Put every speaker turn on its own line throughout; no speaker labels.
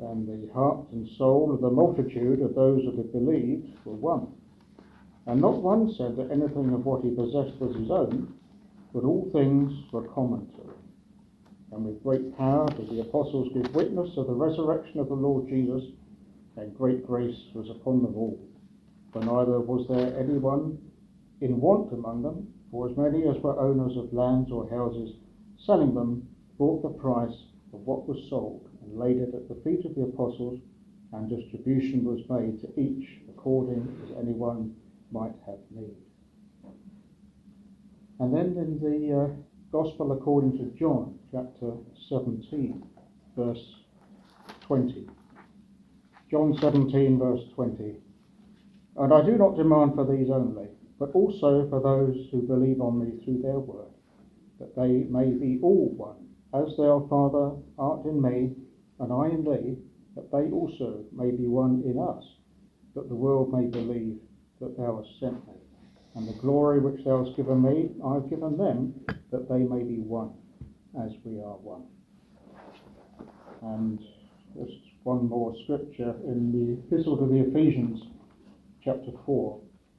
and the heart and soul of the multitude of those that had believed were one. And not one said that anything of what he possessed was his own, but all things were common to him. And with great power did the apostles give witness of the resurrection of the Lord Jesus, and great grace was upon them all. For neither was there anyone in want among them, for as many as were owners of lands or houses, selling them, bought the price of what was sold, and laid it at the feet of the apostles, and distribution was made to each according as anyone might have need. And then in the Gospel according to John, chapter 17, verse 20. John 17, verse 20. And I do not demand for these only, but also for those who believe on me through their word, that they may be all one, as thou, Father, art in me, and I in thee, that they also may be one in us, that the world may believe that thou hast sent me. And the glory which thou hast given me, I have given them, that they may be one, as we are one. And just one more scripture in the Epistle to the Ephesians, chapter 4.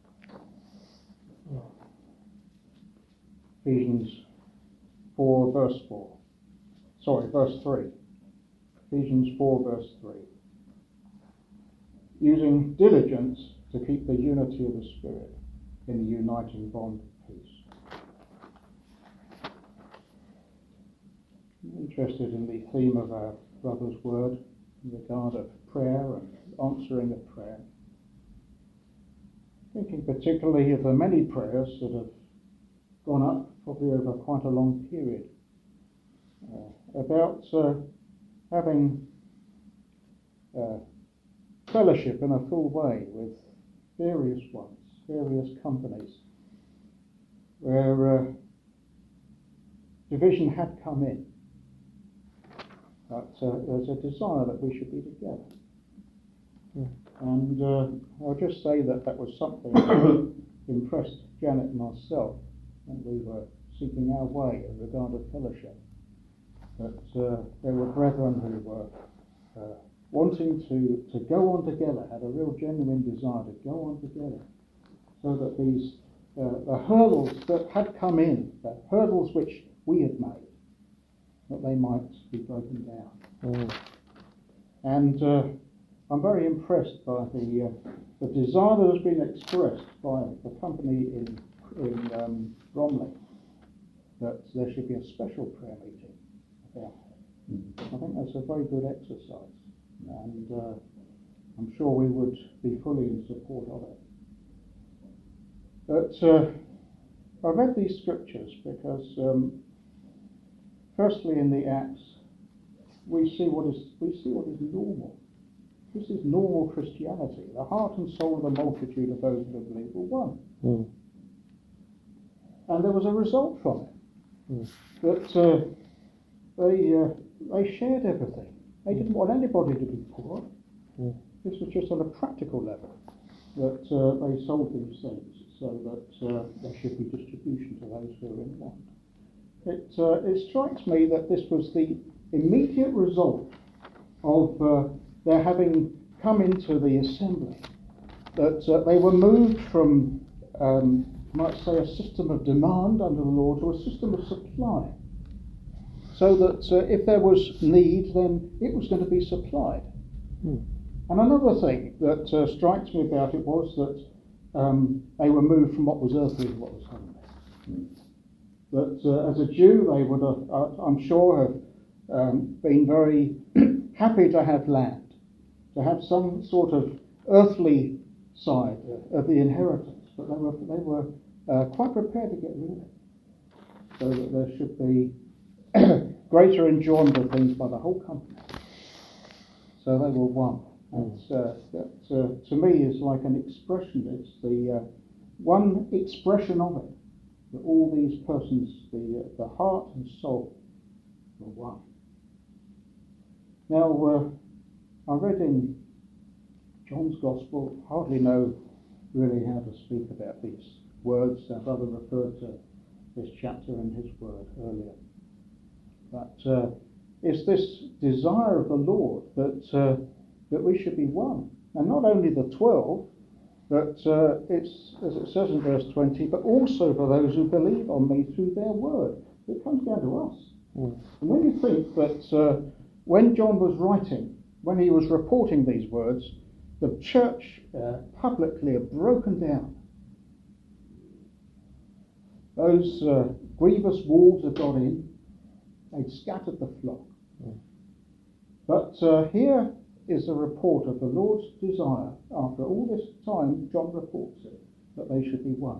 Ephesians 4, verse 4. Sorry, verse 3. Ephesians 4, verse 3. Using diligence to keep the unity of the Spirit in the uniting bond of peace. I'm interested in the theme of our brother's word in regard of prayer and answering of prayer. Thinking particularly of the many prayers that have gone up probably over quite a long period about having fellowship in a full way with various ones, various companies, where division had come in, but there's a desire that we should be together. And I'll just say that was something that impressed Janet and myself when we were seeking our way in regard of fellowship. That there were brethren who were wanting to go on together, had a real genuine desire to go on together, so that these the hurdles that had come in, the hurdles which we had made, that they might be broken down. And I'm very impressed by the desire that has been expressed by the company in Bromley, that there should be a special prayer meeting about it. I think that's a very good exercise, and I'm sure we would be fully in support of it. But I read these scriptures because, firstly, in the Acts, we see what is normal. This is normal Christianity. The heart and soul of the multitude of those who believe were one. And there was a result from it. That they shared everything. They didn't want anybody to be poor. This was just on a practical level, that they sold these things so that there should be distribution to those who are in want. It strikes me that this was the immediate result of their having come into the assembly, that they were moved from, might say, a system of demand under the law to a system of supply, so that if there was need, then it was going to be supplied. And another thing that strikes me about it was that they were moved from what was earthly to what was heavenly. That as a Jew, they would have, I'm sure, have been very happy to have land, to have some sort of earthly side of the inheritance, but they were quite prepared to get rid of it, so that there should be greater enjoyment of things by the whole company. So they were one. And that to me is like an expression. It's the one expression of it, that all these persons, the heart and soul, were one. Now, I read in John's Gospel, hardly know really how to speak about these words. Our brother referred to this chapter in his word earlier. But is this desire of the Lord that we should be one. And not only the 12, but it's, as it says in verse 20, but also for those who believe on me through their word. It comes down to us. And when you think that when John was writing, when he was reporting these words, the church publicly had broken down. Those grievous wolves had got in. They'd scattered the flock. But here is a report of the Lord's desire, after all this time, John reports it, that they should be one.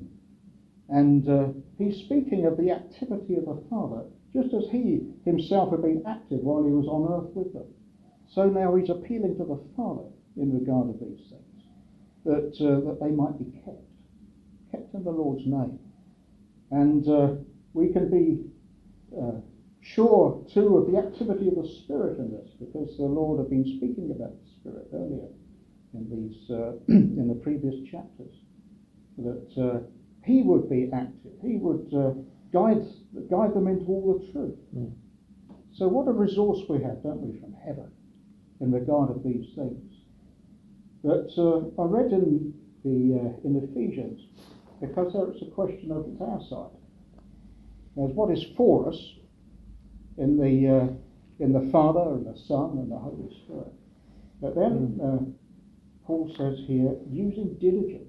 And he's speaking of the activity of the Father, just as he himself had been active while he was on earth with them. So now he's appealing to the Father in regard of these things, that they might be kept in the Lord's name. And we can be sure too of the activity of the Spirit in this, because the Lord had been speaking about the Spirit earlier in these in the previous chapters, that he would be active, he would guide them into all the truth. So what a resource we have, don't we, from heaven in regard of these things. But I read in Ephesians, because there it's a question of our side. There's what is for us in the Father and the Son and the Holy Spirit. But then Paul says here, using diligence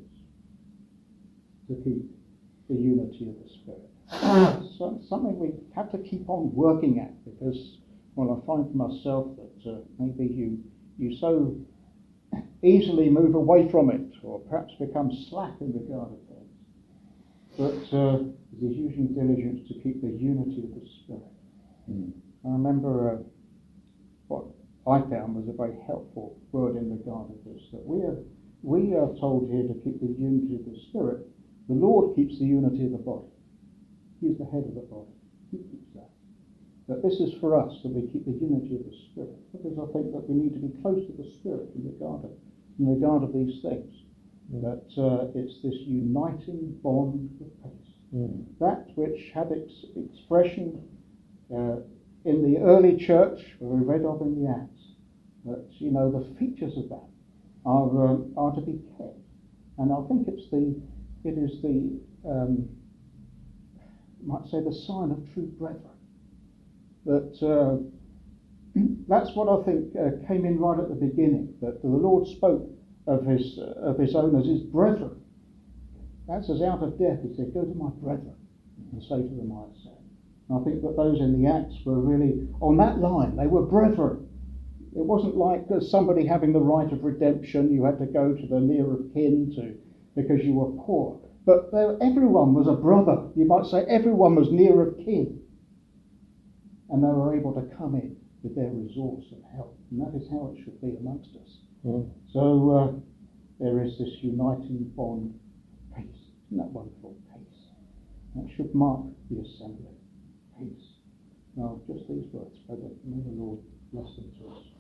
to keep the unity of the Spirit. So something we have to keep on working at, because, well, I find for myself that maybe you so easily move away from it, or perhaps become slack in regard of things. But it is using diligence to keep the unity of the Spirit. I remember what I found was a very helpful word in regard of this, that we are told here to keep the unity of the Spirit. The Lord keeps the unity of the body. He's the head of the body. He keeps that. But this is for us, that we keep the unity of the Spirit, because I think that we need to be close to the Spirit in regard of these things. That it's this uniting bond of peace. That which had its expression in the early church, we read of in the Acts, that, you know, the features of that are to be kept. And I think it is the might say the sign of true brethren. That that's what I think came in right at the beginning, that the Lord spoke of his own as his brethren. That's as out of death. He said, go to my brethren and say to them, I say. And I think that those in the Acts were really on that line. They were brethren. It wasn't like somebody having the right of redemption. You had to go to the near of kin because you were poor. But everyone was a brother. You might say everyone was near of kin. And they were able to come in with their resource and help. And that is how it should be amongst us. So there is this uniting bond of peace. Isn't that wonderful? Peace. That should mark the assembly. Peace. Now, just these words, Brother, may the Lord bless them to us.